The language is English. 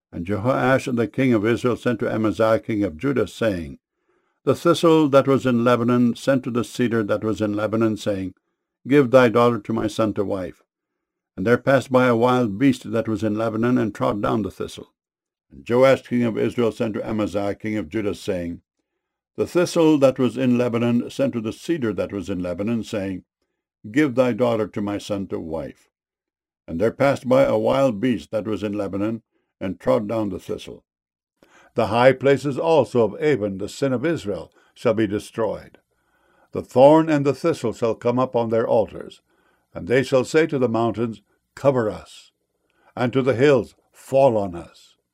And Jehoash the king of Israel sent to Amaziah king of Judah, saying, The thistle that was in Lebanon sent to the cedar that was in Lebanon, saying, Give thy daughter to my son to wife. And there passed by a wild beast that was in Lebanon, and trod down the thistle. And Joash king of Israel sent to Amaziah king of Judah, saying, The thistle that was in Lebanon sent to the cedar that was in Lebanon, saying, Give thy daughter to my son to wife. And there passed by a wild beast that was in Lebanon, and trod down the thistle. The high places also of Avon, the sin of Israel, shall be destroyed. The thorn and the thistle shall come up on their altars, and they shall say to the mountains, Cover us, and to the hills, Fall on us.